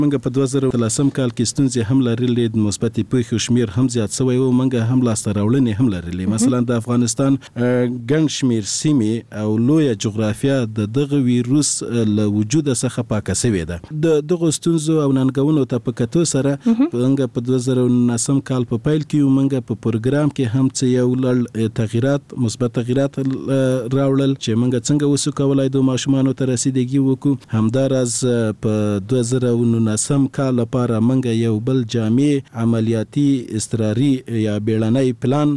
منګه په 2013 کال کې ستونزې هم لرلې، د مثبت پیښو شمیر هم زیات شوی او منګه هم لاسته راوړنې هم لرلې. مثلا د افغانستان ګڼ شمیر سیمې او لویه جغرافیه د دغه ویروس له وجود څخه پاکه شوې ده. د دغه ستونزو او ننګونو ته په کتو سره منګه په 2019 کال په پیل کې منګه په پروګرام کې هم څه یو لړ تغیرات، مثبت تغیرات راوړل چې منګه څنګه وسو کولای د ماشومانو ته رسیدګي وکړو. همداراز په 2019 کال لپاره منګه یو بل جامع عملیاتي اضطراري یا بیړنی پلان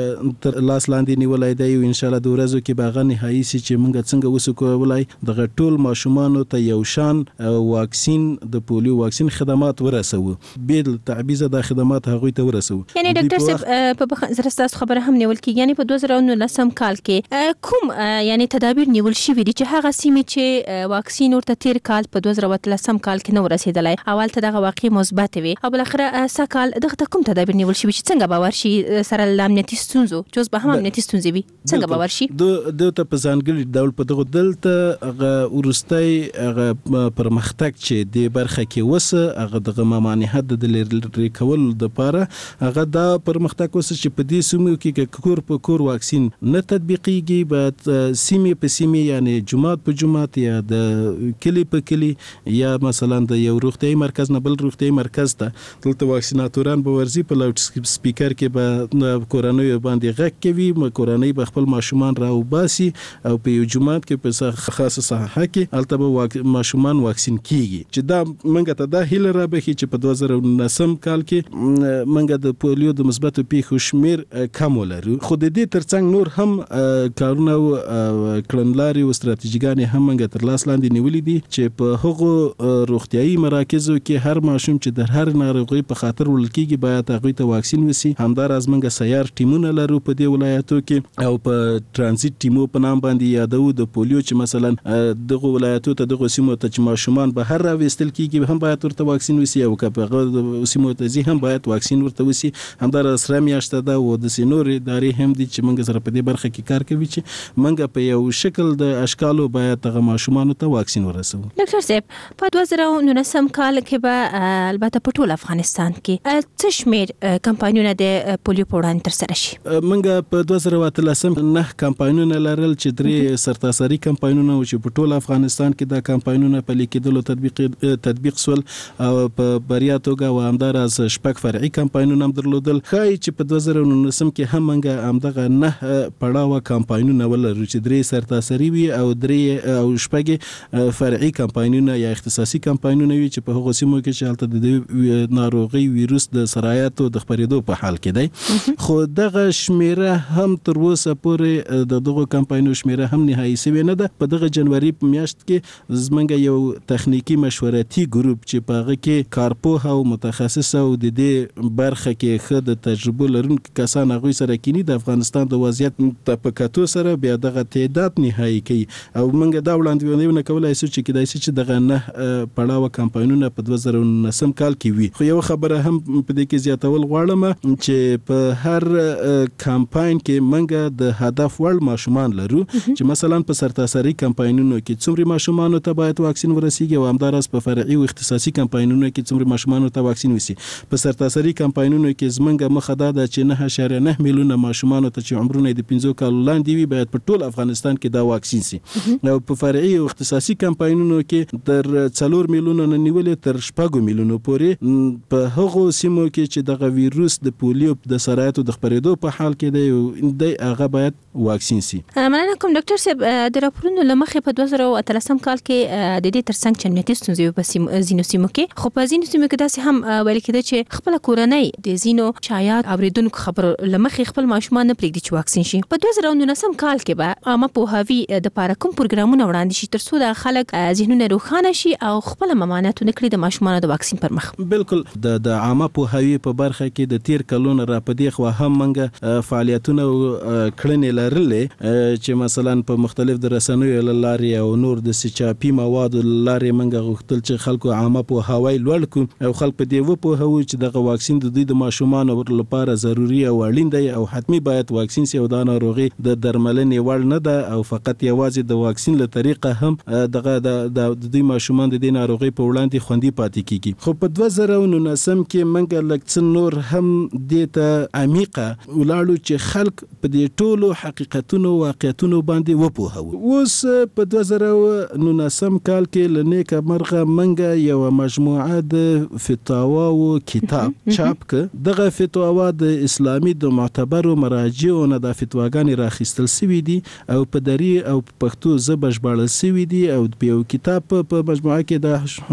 تر لاس لاندې نیولای دی. ان شاء الله د ورځو کې باغ نهایی سي چې منګه څنګه وسو کولای د ټول ماشومانو ته یو شان واکسین د پولیو واکسین خدمات ورسو، بیل تعبیز د خدمات هغوی ته ورسو. یعنی ډاکټر صاحب په زرستاس خبره هم نیول کی، یعنی په 2019 کال کې کوم یعنی تدابیر نیول شوی دي چې هغه سیمې چې واکسین ورته تیر کال په 2013 کال کې نو رسیدلای، اول ته دغه واقع مثبت وي او بل اخره سکال دغه کوم تدابیر نیول شوی چې څنګه باور شي سره امنیتي ستونزو جز به هم امنیتي ستونزې وي څنګه باور شي د ته په ځانګړي ډول په دغه دلته هغه ورستۍ هغه پرمختګ چې د برخه کې وسه هغه دغه ممانعت د لري کول د لپاره هغه دا پرمختګ وسه چې په دې سیمو کې کور په کور واکسین نه تطبیقيږي، بعد سیمې په سیمې یعنی جماعت په جماعت یا د کلی په کلی یا مثلا د یو روغتیايي مرکز نه بل روغتیايي مرکز ته دلته واکسیناتوران به ورزي په لاوډ سپیکر کې به کورنۍ باندې غږ کوي، کورنۍ به خپل ماشومان راوباسي او په یو جماعت کې په خاصه ساحه کې الته به ماشومان واکسین کیږي. چې دا منګه ته دا هیله را بخي چې په 2019 کال کې منګه د پولیو د مثبت پیښو شمیر کم ولرو. خو د دې ترڅنګ نور هم کارونه او کړنلاري او ستراتیژیګانې هم منګه تر لاس لاندې نیولې دي چې په هغو روغتیايي مراکزو کې هر ماشوم چې د هر ناروغي په خاطر ولل کیږي باید هغه ته واکسین وسی. همداراز منګه سیار ټیمونه لرو په دې ولایتو کې او په ترانزیت ټیمو په نام باندې یادو د پولیو چې مثلا دغه ولایتو ته دغه سیمو ته چې ماشومان به هر راوستل کیږي هم باید ورته واکسین وسی او کله سیمو ته زی هم باید واکسین ورته وسی. همداراز سره میاشته دا و د سينور ادارې هم دي چې منګه سره په دې برخه کې کار کوي چې منګه په یو شکل د اشکالو باید دغه ماشومان ته واکسین ورسو. ډاکټر صاحب په 2019 کال کې به البته په ټول افغانستان کې څه شمیر کمپاینونه د پولیو په وړاندې ترسره شي؟ منګه په 2013 نه کمپاینونه لرل چې درې سرتاسري کمپاینونه چې په ټول افغانستان کې دا کمپاینونه په لیکېدلو تطبیق سول او په بریا توګه او همداراز شپږ فرعي کمپاینونه هم درلودل. خای چې په 2019 کې هم منګه همدغه نه پړاوه کمپاینونه ولرو چې درې سرتاسري وي او درې او شپږ فرعي کمپاینونه یا اختصاصي کمپاینونه وي چې په هغو سیمو کې چې هلته د ناروغي ویروس د سرایاتو د خپرېدو په حال کې دی. خو دغه شمیره هم تر اوسه پورې دغه کمپاینونو شمیره هم نهایی شوی نه ده. په دغه جنوري په میاشت کې زمونږ یو تخنیکی مشورتي ګروپ چې په هغه کې کارپوه او متخصص او د دې برخه کې ښه د تجربه لرونکي کسان هغوی سره کینی د افغانستان د وضعیت په کتو سره بیا دغه تعداد نهایی کوي او موږ دا وړاندوینه کولای شو چې کدای شي چې دغه نه پړاوه کمپاینونه په 2019 کال کې وي. خو یو خبره هم په دې کې زیاتول غواړم چې په هر کمپاین کې موږ د هدف وړ ماشومان لرو چې مثلا په سرتاسري کمپاینونو کې څومره ماشومان ته باید واکسین ورسیږي او همداراز په فرعي او اختصاصي کمپاینونو کې څومره ماشومان ته واکسین وسی. په سرتاسري کمپاینونو کې زمونږ مخه دا چې 9.9 میلیونه ماشومان ته چې عمرونه د 15 کال لاندې وي باید په ټول افغانستان کې دا واکسین سي. او په فرعي او اختصاصي کمپاینونو کې تر 4 میلیونه نیولې تر 6 میلیونه پورې په هغو سیمو کې چې دغه ویروس د پولیو د سرایاتو د خپرېدو په حال کې دی هغه باید واکسین سي. مننه کوم ډاکټر صاحب. د راپورونو لمخې په 2013 کال کې د دې ترڅنګ چې امنیتي ستونزې په ځینو سیمو کې خو په ځینو سیمو کې داسې هم ویل کېده چې خپل کورنۍ د ځینو شایعات اوریدونکو خبرو لمخې خپل ماشومان نه پرېږدي چې واکسین شي. په 2019 کال کې به عامه پوهاوي د لپاره کوم پروګرامونه وړاندې شي ترڅو د خلک ذهنونه روښانه شي او خپل ممانعتونه کړي د ماشومانو د واکسین پر مخ؟ بالکل د عامه پوهاوي په برخه کې د تیر کلونو را پدې خو هم منګه فعالیتونه کړنې لرلې چې مثلا په مختلف د رسنیو لارې او نور د سچاپي مواد لارې منګه غوښتل چې خلکو عامه پوهاوی لوړ کړي او خلک په دې وپوهوي چې دغه واکسین د دوی د ماشومانو لپاره ضروري او اړین دی او حتمی باید واکسین سي او دا ناروغي د درملنې وړ نه ده او فقط یوازې د واکسین له طریقه هم دغه د دوی ماشومان د دې ناروغي په وړاندې باندې خوندي پاتې کیږي. خو په 2019 کې منګه لکه نور هم دته عمیقه ولاړو چې خلک په دې ټولو حقیقتونو واقعیتونو باندې وپوهو. اوس په 2019 کال کې لنیکه مرغه منګه یو مجموعه د فتاوا او کتاب چاپ ک. دغه فتاوا د اسلامي د معتبرو مراجعو نه د فتواګانې راخیستل شوی دي او په دری او پښتو ژبه ژباړل شوی دي او په یو کتاب په مجموعه کې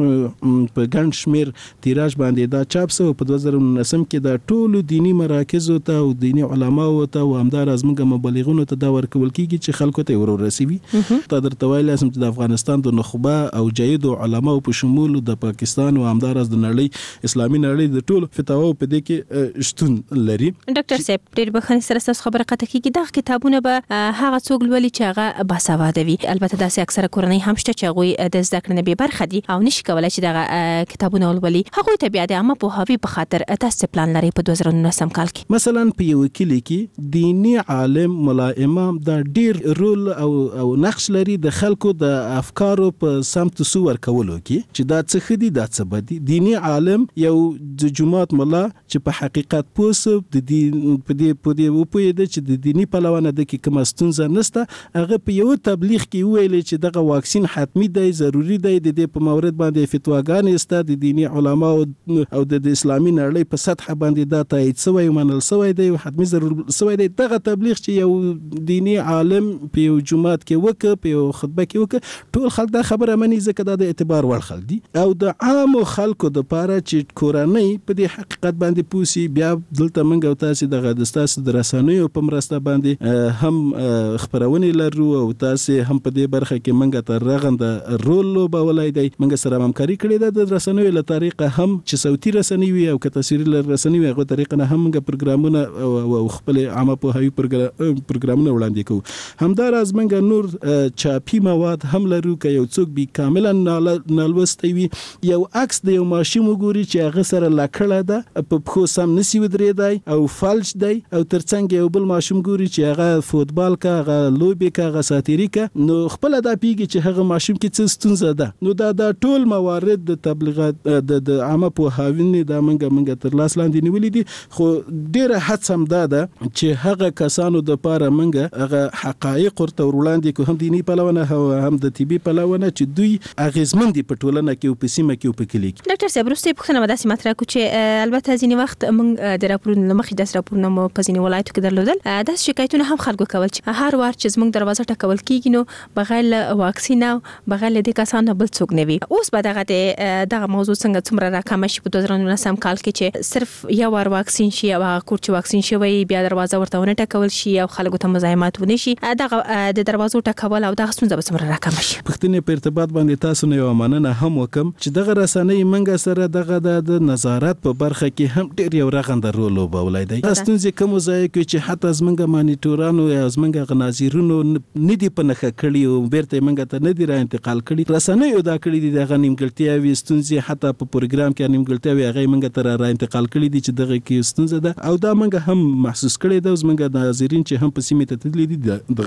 د په ګڼ شمیر تیراژ باندې دا چاپ شو. په 2019 کې د ټولو دینی مراکزو ته او دینی علماو ته او همدار از موږ مبلغونو ته دا ورکول کیږي چې خلکو ته ورسوي. تا درته ویل اسم چې د افغانستان د نخبه او جید علماو په شمول د پاکستان او همدار از د نړۍ اسلامي نړۍ د ټولو فتاوا په دې کې شتون لري. ډاکټر صاحب ډېر بخښنې سره تاسو خبره قطع کیږي. دا کتابونه به هغه څوک لولي چې هغه باسواده وي. البته داسې اکثره کورنۍ هم شته چې هغه د زده کړې نه بې برخه دي او نشي کولای چې دا کتابونه ولولي. هغه ته بیا د عامه پوهاوي په خاطر تاسو پلان لري په 2019 کال کې. مثلا په یو کلی کې دینی عالم ملا امام دا ډیر رول او نقش لري د خلکو د افکارو په سمت سور کولو کې چې دا څه خدي دا څه بدي. دینی عالم یو د جماعت ملا چې په حقیقت پوسو د دین په دې وپوهیده چې د دینی پلوانه د کې کوم ستونزه نشته. هغه په یو تبلیغ کې ویل چې دغه واکسین حتمی دی ضروری دی. د دې په مورد باندې فتواګانې است د دینی علما او د اسلامي نړۍ په سطح باندې دا تایید شوی منل شوی دی حتمی ضروري شوی دی. دغه تبلیغ چې یو دینی عالم په یو جماعت کې وکړ په یو خطبه کې وکړ ټول خلک دا خبره مني ځکه دا د اعتبار وړ خلک دي. او د عام خلکو د پاره چې کورنۍ په دې حقیقت باندې پوسی بیا دلته منګ او تاسو د تاسو د رسنیو په مرسته باندې هم خبرونه لرو او تاسو هم په دې برخه کې منګ تر رغنده رول لوبولای دی. منګ سره همکاري کړې ده د رسنیو له طریقه هم چې صوتي رسنی وي او که تصویري رسنی وي هغه طریقه نه هم منګ پروګرامونه او خپل عامه پوهاوي پروګرامونه وړاندې کوو. همدار از منګ نور چاپی مواد هم لرو که یو څوک به کاملا نالوستی وي یو عکس د یو ماشوم وګوري چې هغه سره لاکړه ده په خو سم نسی ودرېدای او فالج دی او ترڅنګ یو بل ماشوم ګوري چې هغه فوتبال کا هغه لوبي کا هغه ساتيري کا نو خپل دا پیږي چې هغه ماشوم کې څه ستونزه ده. نو دا ټول موارد د تبلیغات د عامه پوهاوی دا منګ تر لاس لاندې نیولې دي. خو ډیره هڅم ده چې هغه کسانو د پاره منګ هغه حقایق ورته وړاندې کو هم دینی پلوونه هم د طبي پلوونه چې دوی اغیزمن دي په ټولنه کې او په سیمه کې او په کلی کې. ډاکټر صاحب وروسته پوښتنه مداسي مطرح کو چې البته ځینې وخت موږ د راپورونو لمخې د راپورونو مو په ځینې ولایتو کې درلودل د شکایتونه هم خلکو کول چې هر وار چې زموږ دروازه ټکول کیږي نو بغیر واکسین او بغیر د کسانو بل څوک نه وي. اوس به دغه موضوع څنګه څومره راکم شي په 2019 کال کې چې صرف یو وار واکسین شي او هغه کور چې واکسین شوی بیا دروازه ورته ونه ټکول شي او خلکو ته مزاحمت ونه شي دغه د دروازو ټکول او دغه څنګه به څومره راکم شي. پښتنې په ارتباط باندې تاسو نه یو مننه هم وکم چې دغه رسنۍ منګه سره دغه د نظارت په برخه کې هم ډیر یو رغنده رول لوبولای دی. ستونزې کوم ځای کې چې حتی زمنګ مانیټورانو یا زمنګ غناظرونو ندي په نخښه کړي او بیرته منګه ته ندي را انتقال کړي. رسنۍ دا کړي دي دغه نیمګړتیاوي ستونزې حتی په پروګرام کې نیمګړتیاوي هغه منګه تر را انتقال کړي دي چې دغه کې ستونزه ده او دا منګه هم محسوس کړي ده. زمنګ ناظرین چې هم په سیمه ته تللي دي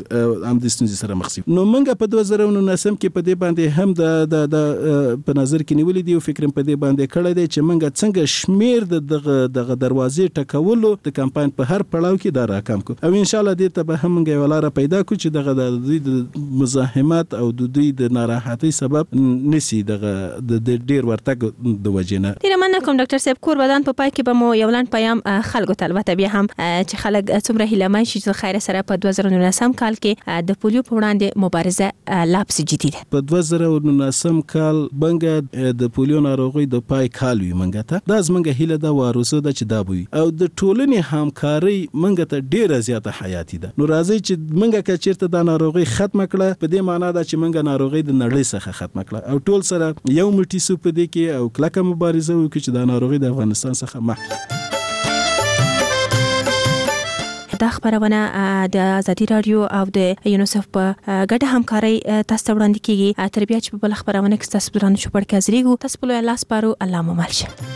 هم د ستونزې سره مخ شي. نو منګه په 2019 کې په دې باندې هم د په نظر کې نیولې دي او فکر په دې باندې کړی دی چې منګه څنګه شمیر دغه دروازې ټکولو د کمپاین په هر پړاو کې دا راکم کو او ان شاء الله دې ته به هم منګه ولاره پیدا کو چې دغه د دوی د مزاحمت او د دوی د ناراحتۍ سبب نسی دغه د ډیر ورتګ د وجنه. ډیر مننه کوم ډاکټر صاحب. کور بدن په پای کې به مو یو لاند پیام خلکو ته البته بیا هم چې خلک څومره هیلهمن شي چې خیر سره په 2019 کال کې د پولیو په وړاندې مبارزه لاپس جدي ده. په 2019 کال بنګ د پولیو ناروغي د پای کال وي منګه ته دا زمنګ هیله دا وروسه د چې دا وي او د ټولنې همکاري منګه ته ډیره زیاته حیاتي ده. نو راځي چې منګه که چیرته د ناروغي ختم کړه په دې معنی دا چې منګه ناروغي د نړۍ څخه ختم کړه او ټول سره یو مټی سو په دې کې او کلکه مبارزه وکړي چې د ناروغي د افغانستان څخه مخ. دا خبرونه د ازادي رادیو او د یونیسف په ګډه همکاري تاسو ته وړاندې کیږي. تر بیا چې په بل خبرونه کې تاسو پرانه شو پړکې ازریګو تاسو په لاس پارو الله مو مالشه.